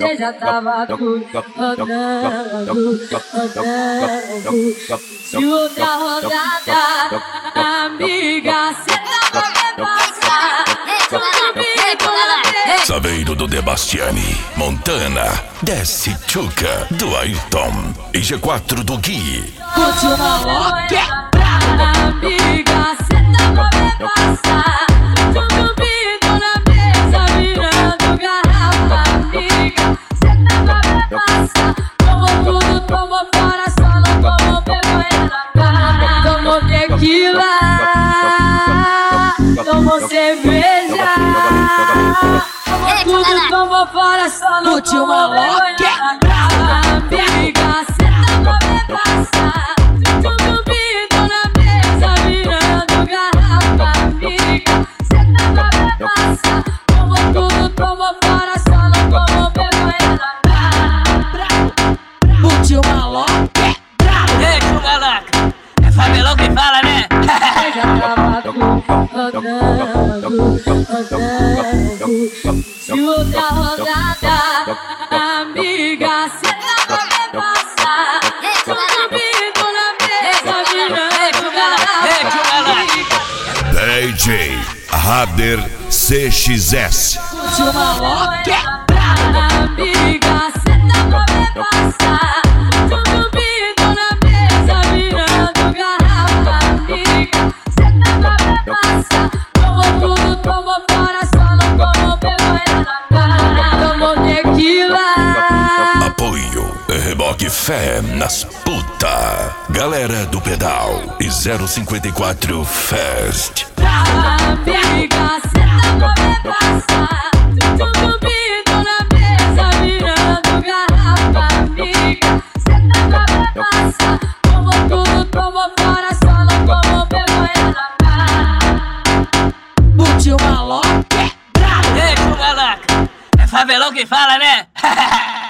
Cê já tava rodando. Se outra rodada, amiga, cê tava Saveiro do Debastiani, Montana, Desce Tchuca, do Ayrton e G4 do Gui. Curte uma louca, amiga, cê tava bebaça. Dormindo na mesa, virando garrafa, amiga, cê tava bebaça. Tomou tudo, tomou fora, só não tomou vergonha na cara. Tomou tequila, tomou cerveja. Tomou tudo, tomou fora, só não tomou vergonha na cara. Amiga, cê tava bebaça. Dormindo na mesa, virando garrafa, amiga, cê tava bebaça. Tomou tudo, tomou fora, só não tomou vergonha na cara. Curte uma louca. Ei, Chugalaca, é Fabelão que fala, né? Eu já tava rodando. Se outra rodada, amiga, cê tava bebaça. Dormindo na mesa, virando garrafa, amiga. DJ Rader CXS. Curte uma louca. Amiga, cê tava bebaça. Dormindo na mesa, virando garrafa, amiga, cê tava bebaça. Tomou tudo, tomou fora, só não tomou vergonha na cara. Tomou tequila. Apoio Reboque Fé nas puta. Galera do Pedal e 054 Fest. Amiga, cê tava bebaça. Dormindo na mesa, virando garrafa, amiga, cê tava bebaça. Tomou tudo, tomou fora, só não tomou vergonha na cara. Curte uma louca. Ei, Chugalaca, é Fabelão que fala, né?